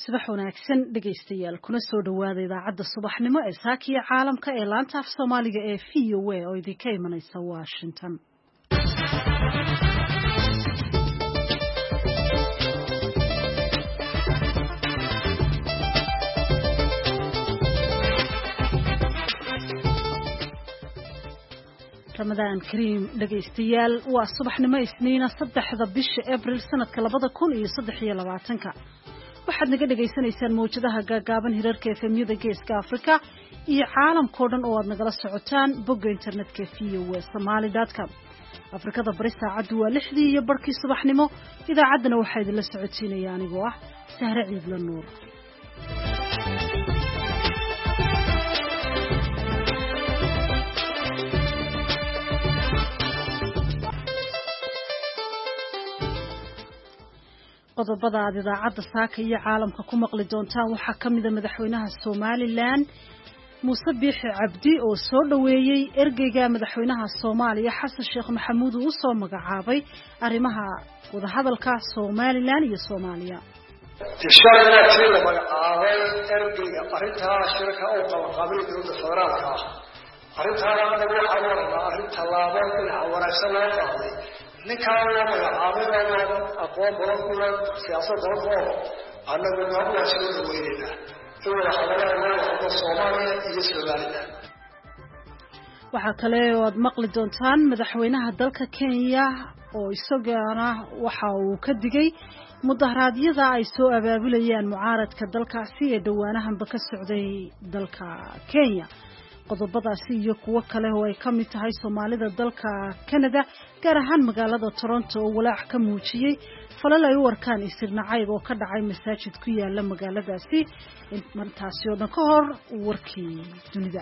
subax wanaagsan dhegaystayaal kuna soo dhawaada idaacadda subaxnimo ee saakiya caalamka ee laanta af Soomaaliga ee VOA oo idinka imanaysa Washington. Ramadan Kareem dhagaystayaal waa subaxnimo Isniina 3 bisha Abriil sanadka 2023 waxaad naga dhageysanaysaan mowjadaha gaagaaban hirarka efemyada Geeska Afrika iyo caalamka oo dhan oo aad nagala socotaan bogga internetka voasomali.com. Afrikada bari saacadu waa 6 iyo barkii subaxnimo idaacaddana waxaa idinla socodsiinaya anigoo ah Sahre Ciidla Nuur. qodobada aad idaacadda saaka iyo caalamka ku maqli doontaan waxaa ka mid ah madaxweynaha Somaliland Muuse Biixi Cabdi oo soo dhaweeyay ergeyga madaxweynaha Soomaaliya Xasan Sheekh Maxamuud oo soo magacaabay arrimaha wada hadalka Somaliland iyo Soomaaliya. Tishaadna tii la magacaabay ergeyga arinta shirka oo qabanqaabay dowladda federaalka ah. Arintaana anagu waxaan rabnaa arrin tallaabo dhinaca wanaagsan loo qaaday. ninkaan la magacaabay aqoon badan ku leh siyaasadda dalka annagu waa soo dhaweynayna in wada hadalada Soomaaliya iyo Somaliland. waxaa kale oo aad maqli doontaan madaxweynaha dalka Kenya oo isagana waxa uu ka digay mudaharaadyada ay soo abaabulayaan mucaaradka dalkaasi ee dhawaanahanba ka socday dalka Kenya. qodobadaasi iyo kuwo kale oo ay ka mid tahay Soomaalida dalka Canada gaar ahaan magaalada Toronto oo walaac ka muujiyay falal ay u warkaan isirnacayb oo ka dhacay masaajid ku yaala magaaladaasi intaasi oo dhan ka hor warkii dunida.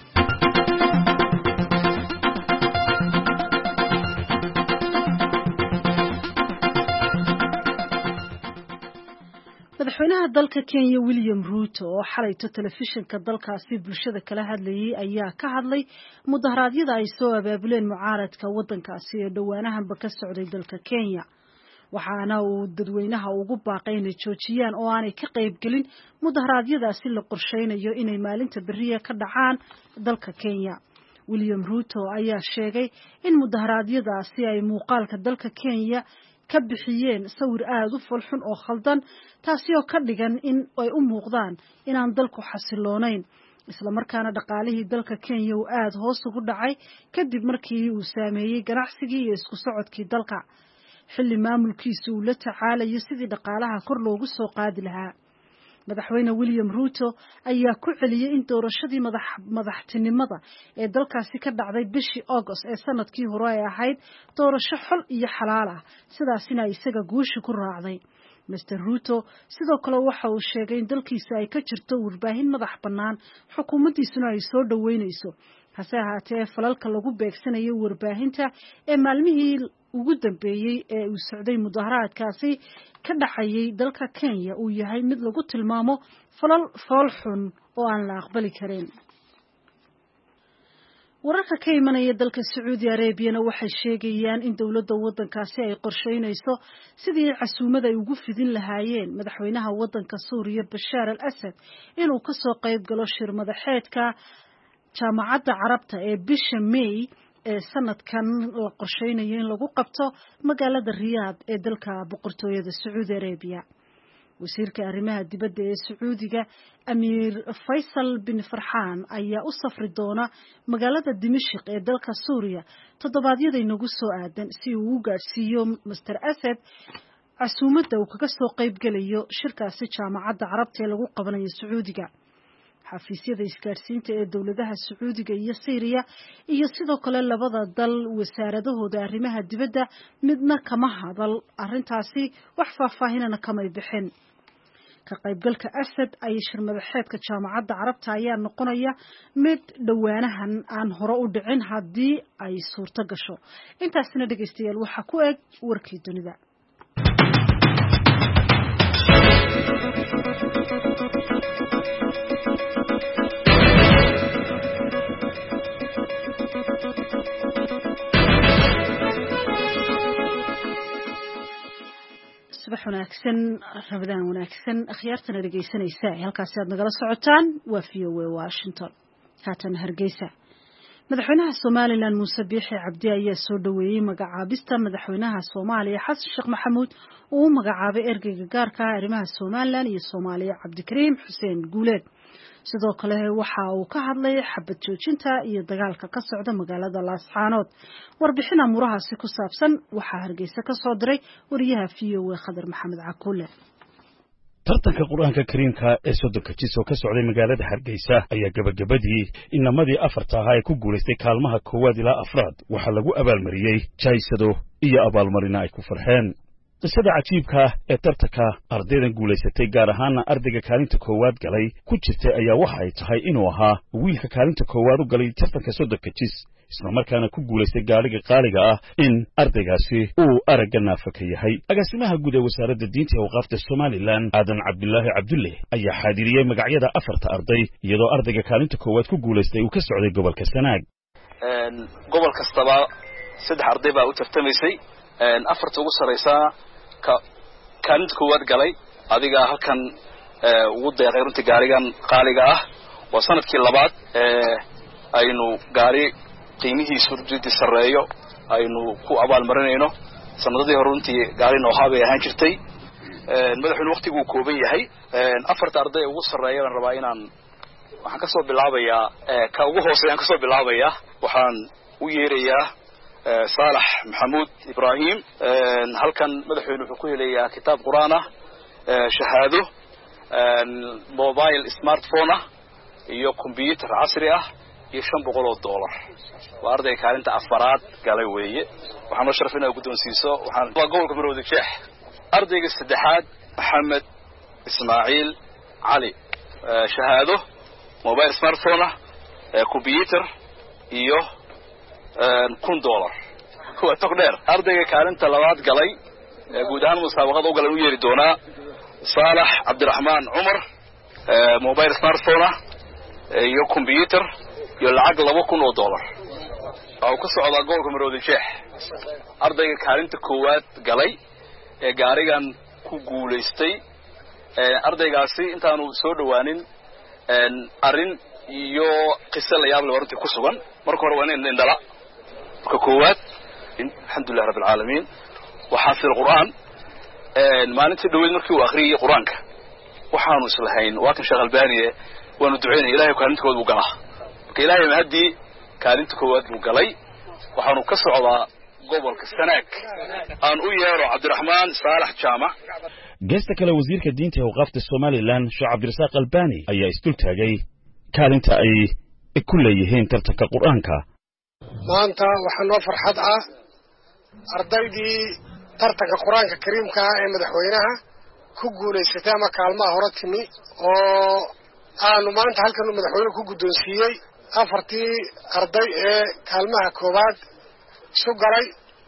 madaxweynaha dalka Kenya William Ruto oo xalayto telefishinka dalkaasi bulshada kala hadlayay ayaa ka hadlay mudaharaadyada ay soo abaabuleen mucaaradka wadankaasi ee dhawaanahanba ka socday dalka Kenya. waxaana uu dadweynaha ugu baaqay inay joojiyaan oo aanay ka qayb gelin mudaharaadyadaasi la qorsheynayo inay maalinta beriya ka dhacaan dalka Kenya. William Ruto ayaa sheegay in mudaharaadyadaasi ay muuqaalka dalka Kenya ka bixiyeen sawir aad u falxun oo khaldan taasi oo ka dhigan in ay u muuqdaan inaan dalku xasiloonayn isla markaana dhaqaalihii dalka Kenya uu aad hoos ugu dhacay kadib markii uu saameeyay ganacsigii iyo isku socodkii dalka xilli maamulkiisu uu la tacaalayo sidii dhaqaalaha kor loogu soo qaadi lahaa. madaxweyne William Ruto ayaa ku celiyay in doorashadii madaxtinimada ee dalkaasi ka dhacday bishii August ee sanadkii hore ay ahayd doorasho xol iyo xalaal ah sidaasina isaga guusha ku raacday. Mr. Ruto sidoo kale waxa uu sheegay in dalkiisa ay ka jirto warbaahin madax bannaan xukuumaddiisuna ay soo dhaweynayso hase ahaatee falalka lagu beegsanayo warbaahinta ee maalmihii ugu dambeeyay ee uu socday mudaharaadkaasi ka dhacayay dalka Kenya uu yahay mid lagu tilmaamo falal xun oo aan la aqbali karin. wararka ka imanaya dalka Saudi Arabia waxay sheegayaan in dawladda wadankaasi ay qorsheynayso sidii casuumad ay ugu fidin lahaayeen madaxweynaha wadanka Suuriya Bashar al-Assad inuu ka soo qayb galo shir madaxeedka jaamacadda Carabta ee bisha May ee sanadkan la qorsheynayo in lagu qabto magaalada Riyadh ee dalka boqortooyada Saudi Arabia. wasiirka arrimaha dibadda ee Sacuudiga Amir Faisal bin Farhan ayaa u safri doona magaalada Dimashq ee dalka Suuriya toddobaadyada inagu soo aadan si uu u gaarsiiyo Mr. Assad casuumadda uu kaga soo qayb galayo shirkaasi jaamacadda Carabta ee lagu qabanayo Sacuudiga. xafiisyada isgaarsiinta ee dawladaha Sacuudiga iyo Syria iyo sidoo kale labada dal wasaaradahooda arrimaha dibadda midna kama hadal arrintaasi wax faahfaahinana kama bixin. ka qaybgalka Assad ay shir madaxeedka jaamacadda Carabta ayaa noqonaya mid dhawaanahan aan hore u dhicin haddii ay suurto gasho. intaasina dhageystayaal waxa ku eg warkii dunida. صباح وناكسن رمضان وناكسن أخيارتنا رجيسنا halkaasi aad nagala socotaan waa VOA Washington haatan Hargeysa madaxweynaha Soomaaliland Muuse Biixi Cabdi ayaa soo dhaweeyay magacaabista madaxweynaha Soomaaliya Xasan Sheekh Maxamuud oo magacaabay ergeyga gaarka ah arrimaha Soomaaliland iyo Soomaaliya Cabdikariim Xuseen Guuleed sidoo kale waxa uu ka hadlay xabad joojinta iyo dagaalka ka socda magaalada Laascaanood warbixin amurahaasi ku saabsan waxa Hargeysa ka soo diray wariyaha VOA Khadar Maxamed Cakuule tartanka quraanka kariimka ee sodonka jisoo ka socday magaalada Hargeysa ayaa gabagabadii inamadii afarta ah ay ku guuleystay kaalmaha koowaad ilaa afraad waxa lagu abaalmariyay jaysado iyo abaalmarina ay ku farxeen qisada cajiibka ee tartanka ardaydan guuleysatay gaar ahaan ardayga kaalinta koowaad galay ku jirtay ayaa waxa ay tahay inuu ahaa wiilka kaalinta koowaad u galay tartanka sodonka jis isla markaana ku guuleystay gaariga qaaliga ah in ardaygaasi uu aragga naafaka yahay agaasimaha guud ee wasaaradda diinta ee waqaafta Soomaaliland Aadan Cabdullaahi Cabdulle ayaa xaadiriyay magacyada afarta arday iyadoo ardayga kaalinta koowaad ku guuleystay uu ka socday gobolka Sanaag gobol kastaba saddex arday baa u tartamaysay afarta ugu sareysa kaalinta koowaad galay adiga halkan ugu deeqay runtii gaarigan qaaliga ah waa sanadkii labaad aynu gaari qiimihiisu runtii sareeyo aynu ku abaalmarinayno sanadadii hore runtii gaari nooha bay ahaan jirtay madaxweyne waqtigu kooban yahay afarta arday ugu sareeya aan rabaa inaan waxaan ka soo bilaabayaa ka ugu hooseeyaan ka soo bilaabayaa waxaan u yeerayaa صالح محمود إبراهيم هلكن مدحوين وحكوه ليا كتاب قرآن شهاده موبايل سمارت فون iyo كمبيوتر عصري يشن $100 وارday kaalinta afaraad galay weeye waxaan u sharafinayaa guddoonsiiso waxaan waa gobolka Maroodi Sheekh ardayga saddexaad Maxamed Ismaaciil Cali shahaado موبايل سمارت فون كمبيوتر iyo $1,000 هو تقدر أرضي كارنت لواد قلي جودان مسابقات وقالوا يري دونا صالح عبد الرحمن عمر موبايل سمارت فون يو كمبيوتر يلعق له $1,000 أو كسر على جولكم رودي شيح أرضي كارنت كوات قلي جاريان كوجوليستي أرضي قاسي أنت أنا سود وانين أرين يو قصة ليابل ورنتي كسوان مركور وانين لندلا كوات الحمد لله رب العالمين وحافظ القرآن ما ننتي دوين مركي وآخري قرآنك وحانو سلحين واكن شغل بانية وندعين إلهي وكانت كواد وقلاه إلهي مهدي كانت كواد وقلي وحانو كسر على قبل كستناك أن أيارو عبد الرحمن صالح جامع جيستا كلا وزير كدينتي وقافة الصوماليلاند شو عبد الرزاق الباني أي استلتاقي كانت أي كل يهين ترتك قرآنك maanta waxaan noo farxad ah ardaydii tartanka quraanka kariimka ah ee madaxweynaha ku guuleysatay ama kaalmaha hore timi oo aanu maanta halkan madaxweynuhu ku guddoonsiiyey afartii arday ee kaalmaha koowaad isu galay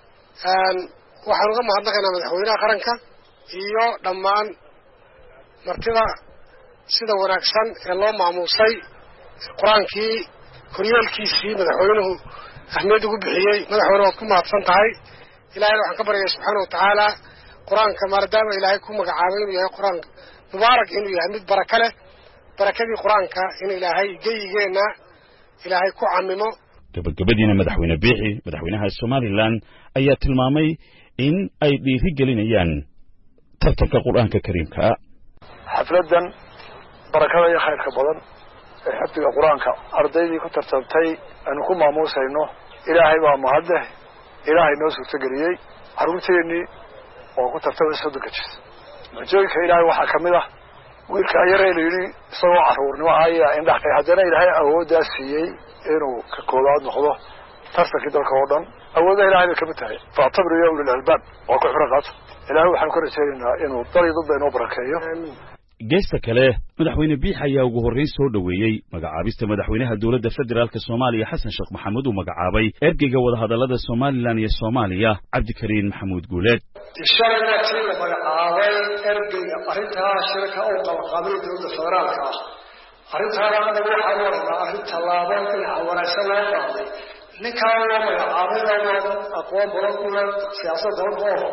waxaan uga mahadnaqaynaa madaxweynaha qaranka iyo dhammaan martida sida wanaagsan ee loo maamuusay quraankii koryeelkiisii madaxweynuhu أحمد وبحيي مدحونا وكم هتصنتهاي إلهي وحن كبر يا سبحانه وتعالى قرآن كما ردام إلهي كم عامين ويا قرآن مبارك إنه يحمد بركة له بركة القرآن كإن إلهي جينا إلهي كو عممه gabagabadiina madaxweyne biixi madaxweynaha Soomaaliland ayaa tilmaamay in ay dhiirigelinayaan tartanka quraanka kariimka xafladan barakada iyo khayrka badan ee xafdiga quraanka ardaydii ku tartantay aanu ku maamuusayno ilaahay waa mahadle ilaahay noo suurtageliyay carruurteennii oo ku tartamay sodonka jis majooyinka ilaahay waxaa ka mid ah wiilka yaree la yidhi isagoo carruurnimo ayaa indhaxtay haddana ilaahay awooddaa siiyey inuu ka koobaad noqdo tartankii dalka oo dhan awoodda ilaahay bay ka mid tahay faactabiru ya ulil albaab waa ku xibro qaato ilaahay waxaanu ka rajaynaynaa inuu dal iyo dadba inoo barakeeyo geesta kale madaxweyne biix ayaa ugu horreyn soo dhaweeyay magacaabista madaxweynaha dawladda federaalka Soomaaliya Xasan Sheekh Maxamuud uu magacaabay ergeyga wadahadallada Soomaaliland iyo Soomaaliya Cabdikariim Maxamuud Guuleed ishaarna tii la magacaabay ergeyga arintaa shirka oo qalqaabay dawladda federaalka arintaana anagu waxaan waraynaa arrin tallaabo dhinaca wanaagsan loo qaaday ninkaan loo magacaabay aqoon badan u leh siyaasadda oo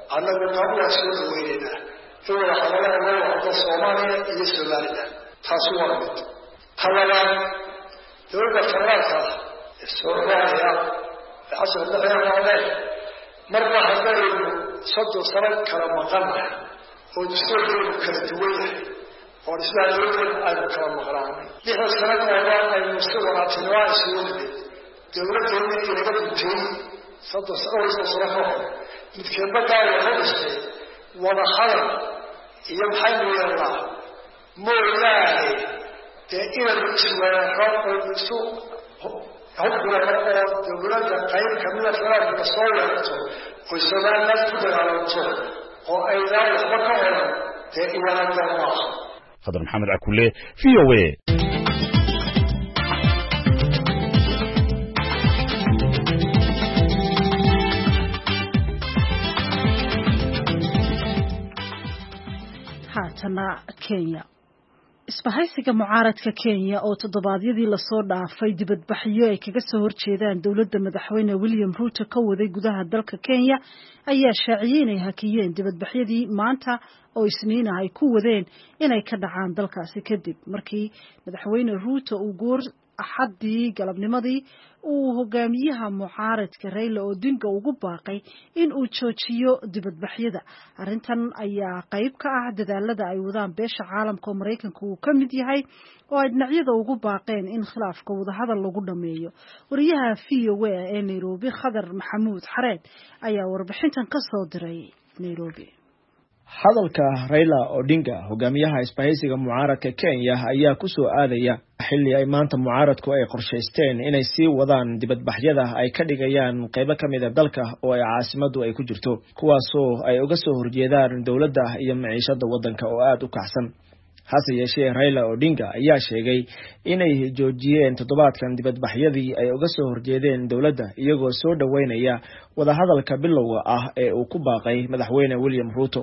annagu qabla soo weynayna inuu hadalada wada Soomaaliya iyo Soomaaliya taasi waa mid talaban dowladda federaalka Soomaaliya asal dhaqaale marba hadday saddex sano kala maqanahay oo isagoo kala duwan yahay oo islaamiyada ay kala maqnaanay lix sano oo ay musuqmaasuqa isoo dowladda inay laga dhintay saddex sano midkeen baqaay hadisay wada xalal iyo maxay weeyaan mooyaane ina isweeraro oo isoo هؤلاء دولة قيم كمية ثلاث مصورة وسلام لا تدرى على الصور وأيضا يخبرون دائما الله خضر محمد عكولي VOA هاتنا كينيا isbahaysiga mucaaradka Kenya oo toddobaadyadii la soo dhaafay dibadbaxyo ay kaga soo horjeedaan dawladda madaxweyne William Ruto ka waday gudaha dalka Kenya ayaa shaaciyay inay hakiyeen dibadbaxyadii maanta oo isniina ay ku wadeen inay ka dhacaan dalkaasi kadib markii madaxweyne Ruto uu goor axadii galabnimadii uu hogaamiyaha mucaaradka Raila Odinga ugu baaqay in uu joojiyo dibadbaxyada arintan ayaa qayb ka ah dadaalada ay wadaan beesha caalamka Mareykanka uu ka mid yahay oo ay dhinacyada ugu baaqeen in khilaafka wadahadal lagu dhameeyo wariyaha VOA ee Nairobi Khadar Maxamuud Xareed ayaa warbixintan ka soo diray Nairobi hadalka Raila Odinga hogaamiyaha isbahaysiga mucaaradka Kenya ayaa ku soo aadaya xilli ay maanta mucaaradku ay qorsheysteen inay sii wadaan dibadbaxyada ay ka dhigayaan qaybo kamid ah dalka oo ay caasimadu ay ku jirto kuwaasoo ay uga soo horjeedaan dawladda iyo maciishada wadanka oo aad u kacsan hase yeeshee Raila Odinga ayaa sheegay inay joojiyeen toddobaadkan dibadbaxyadii ay uga soo horjeedeen dawladda iyagoo soo dhaweynaya wadahadalka bilowga ah ee uu ku baaqay madaxweyne William Ruto.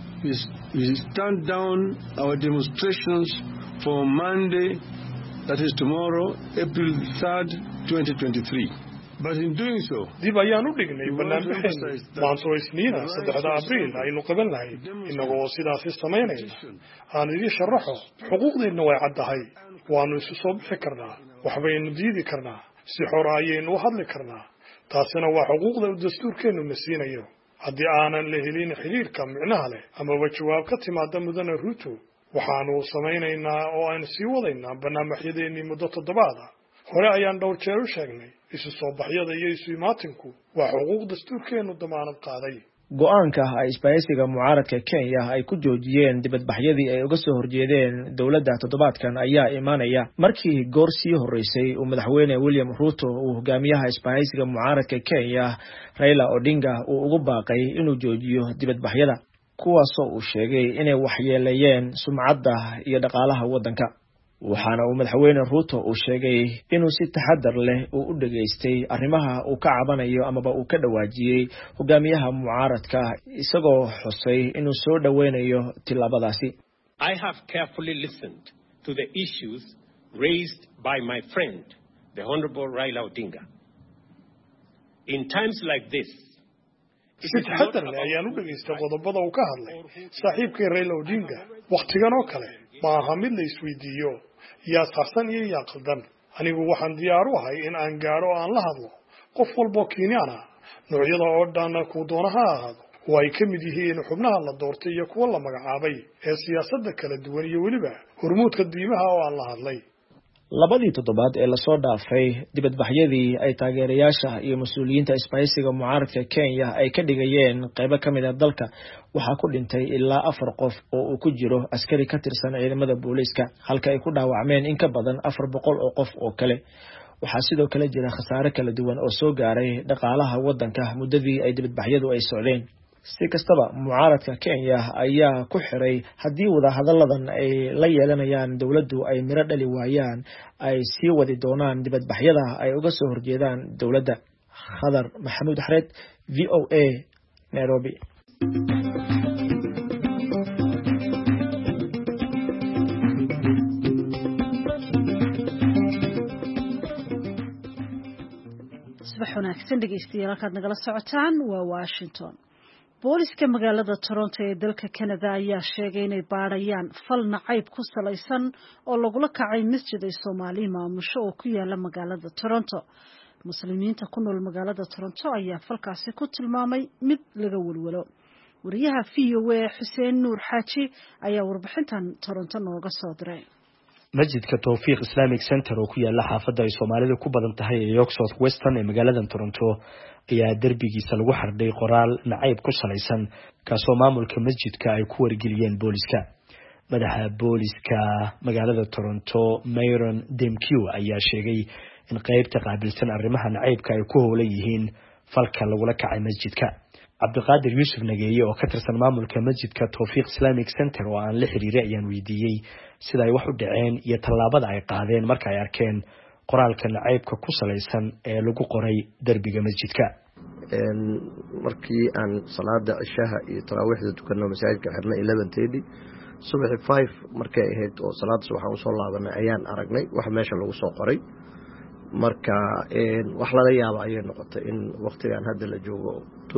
We stand down our demonstrations for Monday, that is tomorrow, April 3rd, 2023. But in doing so, dib ayaan u dhignay barnaamijkeena maanta isniina 3 Abriil aynu qaban lahayn inagoo sidaas sameynayna aan idin sharaxo xuquuqdeena way caddahay waanu isu soo bixi karnaa waxbaynu diidi karnaa si xor ah ayaynu u hadli karnaa taasina waa xuquuqda dastuurkeenu na siinayo haddii aanan la helin xiriirka micnaha leh ama jawaab ka timaada mudane Ruto waxaanu sameynaynaa oo aan sii wadaynaa barnaamijyadeennii muddo 7 ah hore ayaan dhowr jeer u sheegnay isu soo baxyada iyo isu imaatinku waa xuquuq dastuurkeenu damaanad qaaday go'aanka ay isbahaysiga mucaaradka Kenya ay ku joojiyeen dibadbaxyadii ay uga soo horjeedeen dawladda toddobaadkan ayaa imaanaya markii goor sii horeysay uu madaxweyne William Ruto uu hogaamiyaha isbahaysiga mucaaradka Kenya Raila Odinga uu ugu baaqay inuu joojiyo dibadbaxyada kuwaasoo uu sheegay inay waxyeeleeyeen sumcadda iyo dhaqaalaha wadanka waxaana uu madaxweyne Ruto uu sheegay inuu si taxadar leh u dhageystay arrimaha uu ka cabanayo amaba uu ka dhawaajiyay hogaamiyaha mucaaradka isagoo xusay inuu soo dhaweynayo tilaabadaasi. I have carefully listened to the issues raised by my friend the Honorable Raila Odinga. In times like this, si taxadar leh ayaan u dhageystay qodobada uu ka hadlay saaxiibkay Raila Odinga waqtigan oo kale ma aha mid la isweydiiyo yaa saxsan iyo yaa qaldan anigu waxaan diyaar u ahay in aan gaaro aan la hadlo qof walba Kenyan ah noocyada oo dhan ku doonaha ahaado oo ay ka mid yihiin xubnaha la doortay iyo kuwa la magacaabay ee siyaasadda kala duwan iyo waliba hormuudka diimaha oo aan la hadlay labadii toddobaad ee la soo dhaafay dibadbaxyadii ay taageerayaasha iyo mas'uuliyiinta isbahaysiga mucaaradka Kenya ay ka dhigayeen qaybo kamid ah dalka waxaa ku dhintay ilaa 4 qof oo uu ku jiro askari ka tirsan ciidamada booliska halka ay ku dhaawacmeen in ka badan 400 oo qof oo kale waxaa sidoo kale jira khasaare kala duwan oo soo gaaray dhaqaalaha wadanka muddadii ay dibadbaxyadu ay socdeen si kastaba mucaaradka Kenya ayaa ku xiray haddii wadahadalladan ay la yeelanayaan dawladdu ay miro dhali waayaan ay sii wadi doonaan dibadbaxyada ay uga soo horjeedaan dawladda. Khadar Maxamuud Xareed VOA Nairobi. subax wanaagsan dhegeystayaal halkaad nagala socotaan waa Washington. booliska magaalada Toronto ee dalka Canada ayaa sheegay inay baarayaan fal nacayb ku salaysan oo lagula kacay masjid ay Soomaali maamusho oo ku yaala magaalada Toronto. muslimiinta ku nool magaalada Toronto ayaa falkaasi ku tilmaamay mid laga walwalo. wariyaha VOA Xuseen Nuur Xaaji ayaa warbixintan Toronto nooga soo diray. masjidka Tawfiiq Islamic Center oo ku yaala xaafadda ay Soomaalidu ku badan tahay ee York South Western ee magaalada Toronto ayaa darbigiisa lagu xardhay qoraal nacayb ku salaysan kaasoo maamulka masjidka ay ku wargeliyeen booliska. madaxa booliska magaalada Toronto Myron Demkew ayaa sheegay in qaybta qaabilsan arrimaha nacaybka ay ku howlan yihiin falka lagula kacay masjidka. Cabdiqaadir Yuusuf Nageeye oo ka tirsan maamulka masjidka Tawfiiq Islamic Center oo aan la xiriiray ayaan weydiiyey sida ay wax u dhaceen iyo tallaabada ay qaadeen marka ay arkeen qoraalka nacaybka ku salaysan ee lagu qoray darbiga masjidka. markii aan salaada cishaha iyo taraawiixda tukanno masaajidka xirnay 11:30 subaxi 5 markay ahayd oo salaada waxaan u soo laabanay ayaan aragnay wax meesha lagu soo qoray. marka wax laga yaabo ayay noqotay in waqtigan hadda la joogo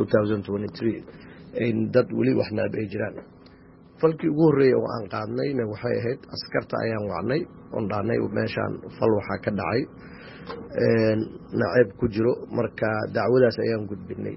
2023 in dad wali wax naab ay jiraan. falkii ugu horeeyay oo aan qaadnayna waxay ahayd askarta ayaan wacnay oo dhaanay meeshaan fal waxa ka dhacay nacayb ku jiro marka dacwadaas ayaan gudbinay.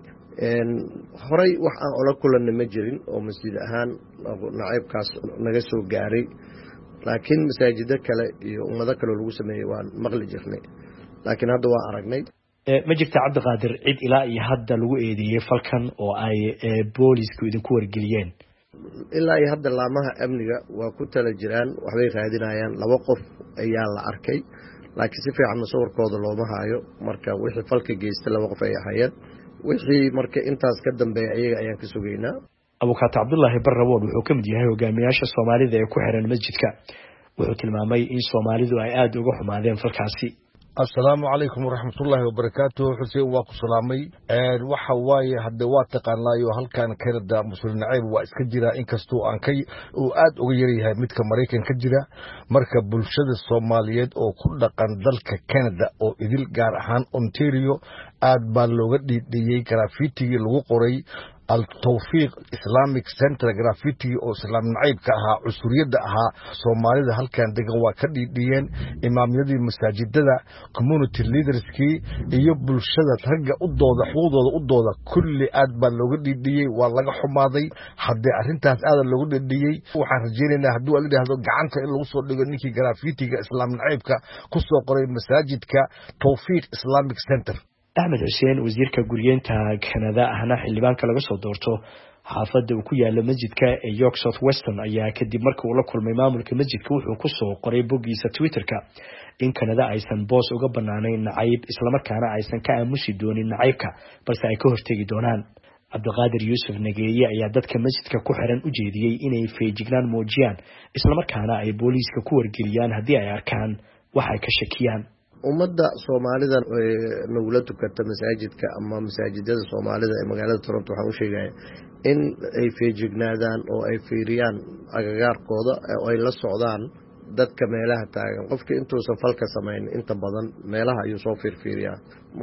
horay wax aan ola kulanay ma jirin oo masjid ahaan nacaybkaas naga soo gaaray laakiin masaajida kale iyo ummado kale lagu sameeyay waan maqli jirnay laakiin hadda waa aragnay. ma jirta Cabdiqaadir cid ilaa iyo hadda lagu eedeeyay falkan oo ay boolisku idinku wargeliyeen? ilaa iyo hadda laamaha amniga waa ku tala jiraan waxbay raadinayaan 2 qof ayaa la arkay laakiin si fiican sawirkooda looma haayo marka wixii falka geystay 2 qof ay ahaayeen wixii marka intaas ka dambeeyay ayaga ayaan ka sugaynaa. Abukaata Cabdullaahi Barrawood wuxuu ka mid yahay hogaamiyaasha Soomaalida ee ku xiran masjidka. wuxuu tilmaamay in Soomaalidu ay aad uga xumaadeen falkaasi. Assalaamu calaykum waraxmatullaahi wabarakaatuh. Xuseen waa ku salaamay. waxa waaye hadda waa taqaanaayo halkan Canada muslim nacayb waa iska jira inkastoo aan uu aad uga yar yahay midka Mareykanka ka jira. marka bulshada Soomaaliyeed oo ku dhaqan dalka Canada oo idil gaar ahaan Ontario aad baa looga dhiidhiyay graffiti lagu qoray Al-Tawfiiq Islamic Center graffiti oo islaam nacaybka ahaa cusuriyada ahaa Soomaalida halkan degan waa ka dhiidhiyeen imaamyadii masaajidada community leaderskii iyo bulshada ragga u dooda xuquuqdooda u dooda kulli aad baa looga dhiidhiyay waa laga xumaaday hadda arintaas aad looga dhiidhiyay waxaan rajaynaynaa hadduu la yiraahdo gacanta in lagu soo dhigo ninkii graffitiga islaam nacaybka ku soo qoray masaajidka Tawfiiq Islamic Center. Ahmed Hussein wasiirka guryeenta Canada ahna xildhibaanka laga soo doorto xaafadda uu ku yaala masjidka ee York South Western ayaa kadib markii uu la kulmay maamulka masjidka wuxuu ku soo qoray boggiisa Twitterka in Canada aysan boos uga banaanayn nacayb isla markaana aysan ka aamusi doonin nacaybka balse ay ka hortagi doonaan. Cabdiqaadir Yuusuf Nageeye ayaa dadka masjidka ku xiran u jeediyay inay feejignaan muujiyaan isla markaana ay booliiska ku wargeliyaan haddii ay arkaan wax ay ka shakiyaan. ummadda Soomaalida nagula tukata masaajidka ama masaajidada Soomaalida ee magaalada Toronto waxaan u sheegayaa in ay feejignaadaan oo ay fiiriyaan agagaarkooda oo ay la socdaan dadka meelaha taagan. qofka intuusan falka sameyn inta badan meelaha ayuu soo fiiriyaa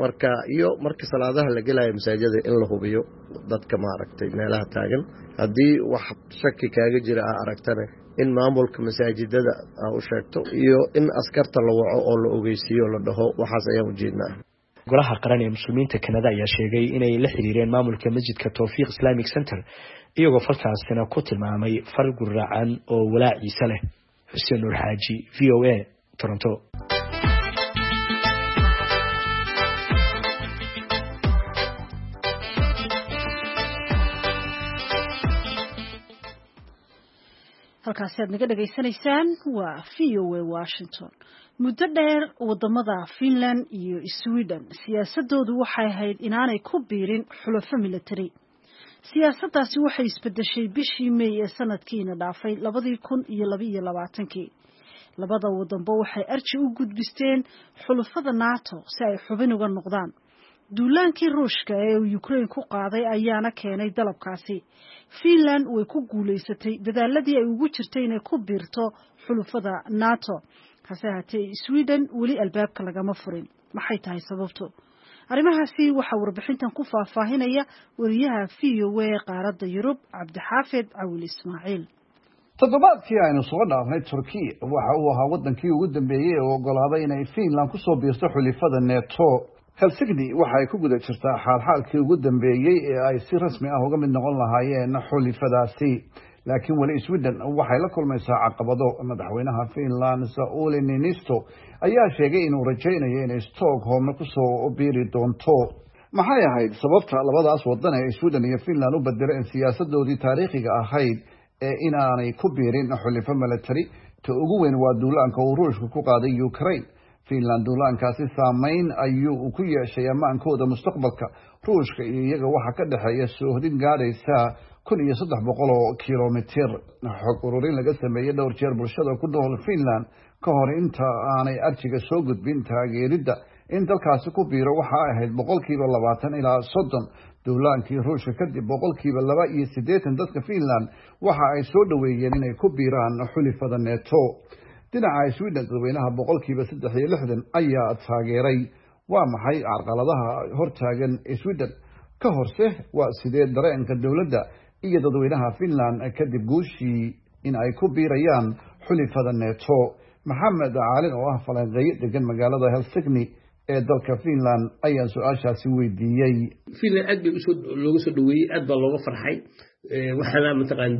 marka salaadaha la gelayo masaajidada in la hubiyo dadka maaragtay meelaha taagan. haddii wax shaki kaaga jira aragtana in maamulka masaajidada u sheegto iyo in askarta la waco oo la ogeysiyo la dhaho waxaas ayaan u jeednaa. golaha qaran ee muslimiinta Canada ayaa sheegay inay la xiriireen maamulka masjidka Tawfiiq Islamic Center iyagoo falkaasina ku tilmaamay fal gurracan oo walaaciisa leh. Xuseen Nuur Xaaji VOA Toronto. halkaasi aad naga dhageysanaysaan waa VOA Washington. muddo dheer wadamada Finland iyo Sweden siyaasadoodu waxay ahayd inaanay ku biirin xulafo military. siyaasaddaasi waxay isbedeshay bishii May ee sanadkiina dhaafay 2022. labada wadanba waxay arji u gudbisteen xulafada NATO si ay xubin uga noqdaan. duulaankii Ruushka ee Ukraine ku qaaday ayaana keenay dalabkaasi. Finland way ku guuleysatay dadaaladii ay ugu jirtay inay ku biirto xulafada NATO. hase haatee Sweden weli albaabka lagama furin. maxay tahay sababtu? arrimahaasi waxaa warbixintan ku faahfaahinaya wariyaha VOA qaaradda Yurub Cabdixaafid Cawil Ismaaciil. toddobaadkii aynu soo dhaafnay Turkiya waxa uu ahaa wadankii ugu dambeeyay oo ogolaaday inay Finland ku soo biirto xulifada NATO. Helsinki waxa ay ku guda jirtaa xaalxaalkii ugu dambeeyay ee ay si rasmi ah uga mid noqon lahaayeen xulifadaasi. laakiin wali Sweden waxay la kulmaysaa caqabado. madaxweynaha Finland Sauli Niinisto ayaa sheegay inuu rajaynayo in Stockholm ku soo biiri doonto. maxay ahayd sababta labadaas wadan ee Sweden iyo Finland u bedeleen siyaasadoodii taariikhiga ahayd ee inaanay ku biirin xulifo military? ta ugu weyn waa duulaanka uu Ruushku ku qaaday Ukraine. Finland duulaankaasi saameyn ayuu ku yeeshay ammaankooda mustaqbalka. Ruushka iyo iyaga waxa ka dhaxeeya soohdin gaadhaysa 1300 kilomitir. xog ururin laga sameeyay dhowr jeer bulshada ku nool Finland ka hor inta aanay arjiga soo gudbin taageeridda in dalkaasi ku biiro waxa ahayd 20% ilaa 30%. duulaankii Ruushka kadib 82% dadka Finland waxa ay soo dhaweeyeen inay ku biiraan xulifada NATO. dhinaca Sweden dadweynaha 63% ayaa taageeray. waa maxay carqaladaha hortaagan Sweden ka horse waa sidee dareenka dawladda iyo dadweynaha Finland kadib guushii in ay ku biirayaan xulifada NATO? Maxamed Caalin oo ah falanqeeye degan magaalada Helsinki ee dalka Finland ayaa su'aashaasi weydiiyay. Finland aad bay looga soo dhaweeyay, aad baa looga farxay. waxaana mataqaan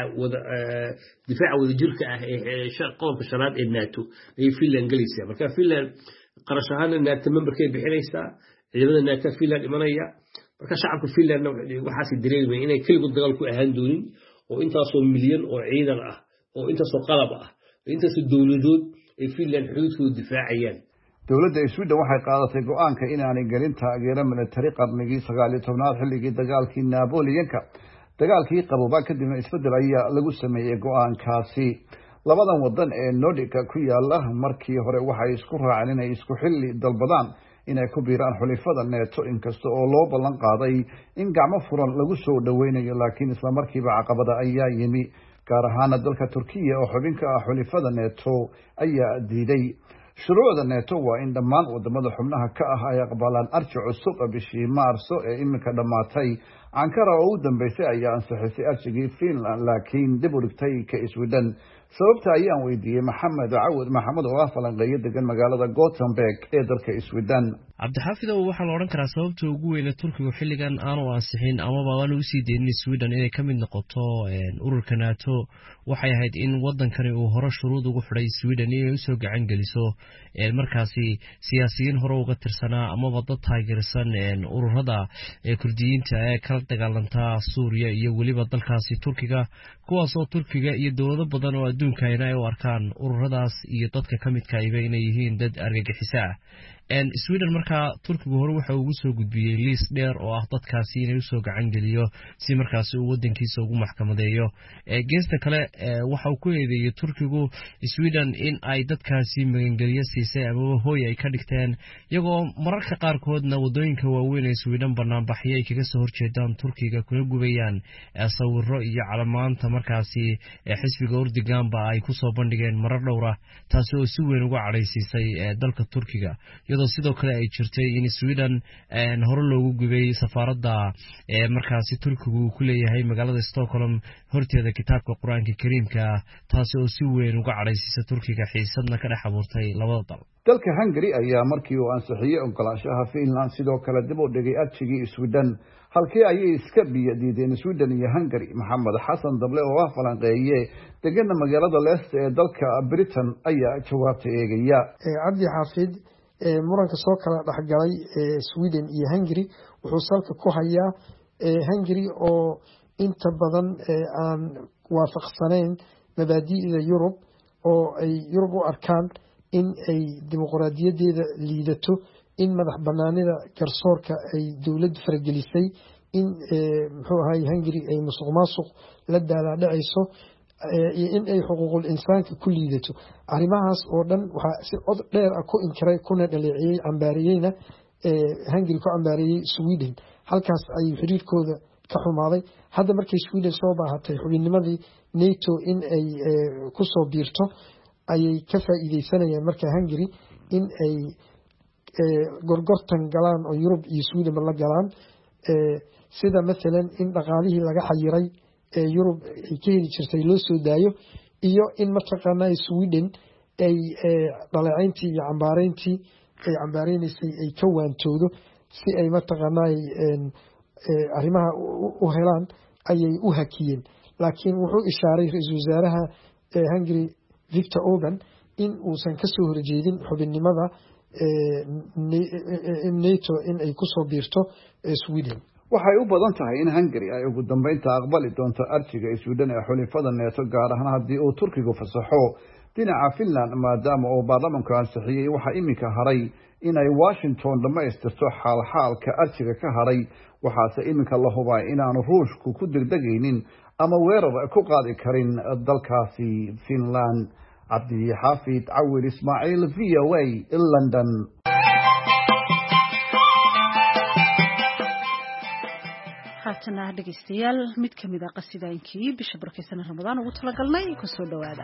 difaaca wada jirka ah ee qodobka shanaad ee NATO ay Finland galaysaa. marka Finland qarash ahaan NATO memberkay bixinaysaa, ciidamada NATO Finland imanaya. marka shacabka Finland waxaas dareemay inay kaligood dagaal ku ahaan doonin oo intaasoo milyan oo ciidan ah oo intaasoo qalab ah intaasoo dawladood ay Finland xuduudkooda difaacayaan. dawladda Sweden waxay qaadatay go'aanka inaanay gelin taageero military qarnigii 19aad xilligii dagaalkii Napoleonka. dagaalkii qaboobaa kadibna isbedel ayaa lagu sameeyay go'aankaasi. labadan wadan ee Nordic ku yaala markii hore waxay isku raaceen inay isku xilli dalbadaan inay ku biiraan xulifada NATO, inkasta oo loo ballan qaaday in gacmo furan lagu soo dhaweynayo, laakiin isla markiiba caqabada ayaa yimi. gaar ahaan dalka Turkiya oo xubin ka ah xulifada NATO ayaa diiday. shuruucda NATO waa in dhammaan wadamada xubnaha ka ah ay aqbalaan arji cusub bishii Maarso ee imika dhamaatay. Ankara oo u dambeysay ayaa ansixisay arjigii Finland laakiin dib u dhigtay ka Sweden. sababta ayaan weydiiyay Maxamed Cawad Maxamed oo ah falanqeeye degan magaalada Gothenburg ee dalka Sweden. Cabdixaafid oo waxaa la oran karaa sababta ugu weyn ee Turkiga xilligan aanu ansixin amaba aan u sii deynay Sweden inay ka mid noqoto ururka NATO waxay ahayd in wadankani uu hore shuruud ugu xidhay Sweden inay u soo gacan geliso markaasi siyaasiyiin hore uga tirsanaa amaba dad taageersan ururada Kurdiyiinta ee kala dagaalanta Suuriya iyo waliba dalkaasi Turkiga, kuwaas oo Turkiga iyo dawlado badan oo adduunka ay u arkaan ururadaas iyo dadka ka midka ah inay yihiin dad argagixisa ah. Sweden markaa Turkigu hore waxa uu soo gudbiyay liis dheer oo ah dadkaasi inay u soo gacan geliyo si markaasi uu wadankiisa ugu maxkamadeeyo. geesta kale waxa uu ku eedeeyay Turkigu Sweden in ay dadkaasi magangeliyo siisay ama hooy ay ka dhigteen, iyagoo mararka qaarkoodna wadooyinka waaweyn ee Sweden banaanbaxyo ay kaga soo horjeedaan Turkiga kuna gubayaan sawirro iyo calamaanta markaasi xisbiga Erdogan ay ku soo bandhigeen marar dhowr ah, taasi oo si weyn uga cadhaysiisay dalka Turkiga. sidoo kale ay jirtay in Sweden hore loogu gubay safaaradda markaasi Turkigu ku leeyahay magaalada Stockholm horteeda kitaabka Quraanka Kariimka, taasi oo si weyn uga cadhaysiisay Turkiga xiisadna ka dhex abuurtay labada dal. dalka Hungary ayaa markii uu ansixiyay ogolaanshaha Finland sidoo kale dib u dhigay arjigii Sweden. halkii ayay iska diideen Sweden iyo Hungary? Maxamed Xasan Dable oo ah falanqeeye degan magaalada Leicester ee dalka Britain ayaa jawaabta eegaya. Cabdi Xaafid muranka soo kala dhaxgalay Sweden iyo Hungary wuxuu salka ku hayaa Hungary oo inta badan aan waafaqsanayn mabaadi'da Yurub oo ay Yurub u arkaan in ay dimuqraadiyadeeda liidato, in madax banaanida garsoorka ay dawladdu faragelisay, in Hungary ay musuqmaasuq la daalaa-dhacayso iyo in ay xuquuqul insaanka ku liidato. arrimahaas oo dhan waxaa si cod dheer ah ku inkiray kuna dhaleeciyey cambaariyeyna Hungary ku cambaariyey Sweden. halkaas ayuu xiriirkooda ka xumaaday. hadda markay Sweden soo baahatay xubinnimadii NATO in ay ku soo biirto ayay ka faa'iideysanayaan marka Hungary in ay gorgortan galaan oo Yurub iyo Sweden la galaan sida maalan in dhaqaalihii laga xayiray Yurub ay ka heli jirtay loo soo daayo iyo in mataqaanaa Sweden ay dhaleecayntii iyo cambaareyntii ay cambaareysay ay ka waantoodo si ay mataqaanaa arrimaha u helaan ayay u hakiyeen laakiin wuxuu ishaaray ra'iisul wasaaraha Hungary Viktor Orban in uusan ka soo horjeedin xubinnimada NATO in ay ku soo biirto Sweden waxay u badan tahay in Hungary ay ugu dambeynta aqbali doonto arjiga Sweden ee xulifada NATO gaar ahaan haddii uu Turkigu fasaxo dhinaca Finland maadaama uu baarlamaanku ansixiyay waxa iminka haray inay Washington dhamaystirto xaalxaalka arjiga ka haray waxaase iminka la hubaa inaanu Ruushku ku degdegaynin ama weerar ku qaadi karin dalkaasi Finland Abdi Hafid Awil Ismail VOA London haatana dhegeystayaal mid ka mid ah qasidaankii bisha barkeysan Ramadaan ugu talagalnay ku soo dhawaada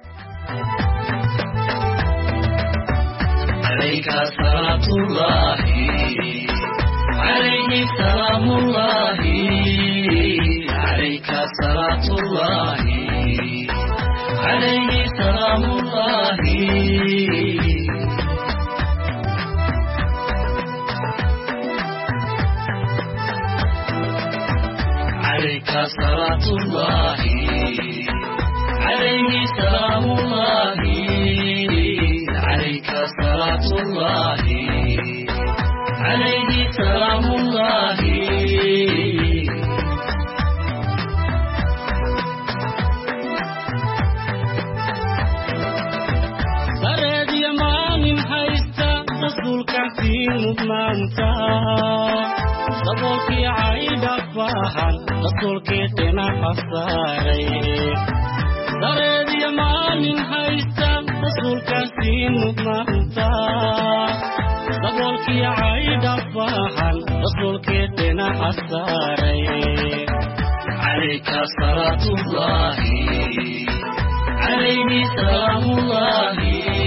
alayka salatullahi alayhi salamullahi alayka salatullahi alayhi salamullahi عليك صلاة الله عليه سلام الله عليك صلاة الله عليه سلام الله سرد يمان حيستا رسولك في مضمانتا صبوكي عيدا فاحا رسولكي تنا حصاري سرد يمان حيستا رسولك في مضمانتا صبوكي عيدا فاحا رسولكي تنا حصاري عليك صلاة الله عليه سلام الله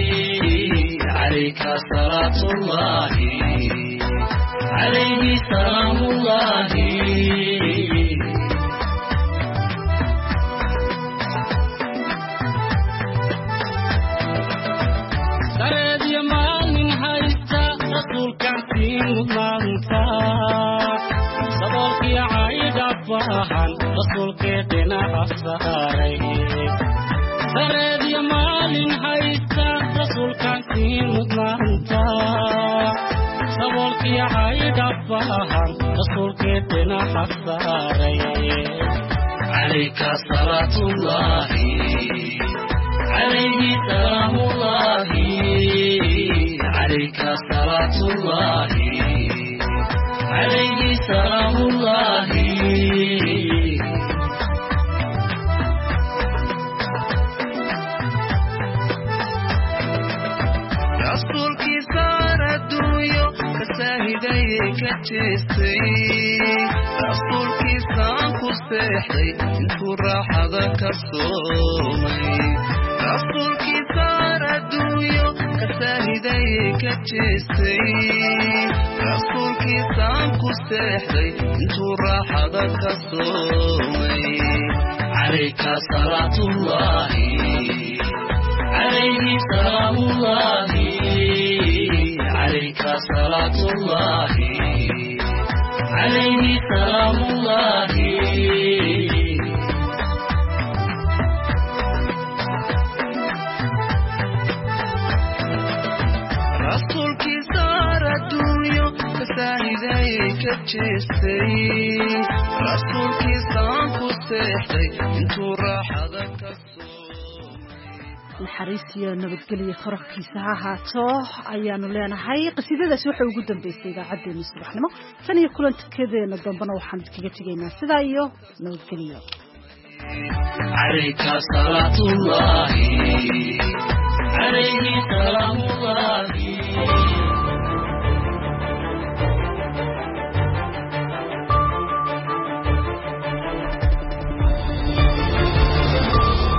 عليك صلاة الله عليه سلام الله سرد يمان حيستا رسولك في مضمانتا صبوكي عيدا فاحا رسولك تنا حصاري سرد يمان حيستا رسولك في مضمانتا صبوكي عيدا فاحا رسولك تنا حصاري عليك صلاة الله عليه سلام الله عليك صلاة الله عليه سلام الله رسولك صار الدنيا كساهدي كتشستي رسولك سانكو سيحي انتو راحة كالصومي رسولك صار الدنيا كساهدي كتشستي رسولك سانكو سيحي انتو راحة كالصومي عليك صلاة الله عليه سلام الله عليك صلاة الله عليه سلام الله رسولك صار الدنيا كساهدي كتشستي رسولك سانكو سيحي انتو راحة naxariisiyo nabadgelyo qorofkiisa ha ahaato ayaanu leenahay qasiidadaasi waxay ugu dambeysay idaacaddeenii subaxnimo tan iyo kulankedeena dambena waxaan kaga tegaynaa sidaa iyo nabadgelyo عليك صلاة الله عليه سلام الله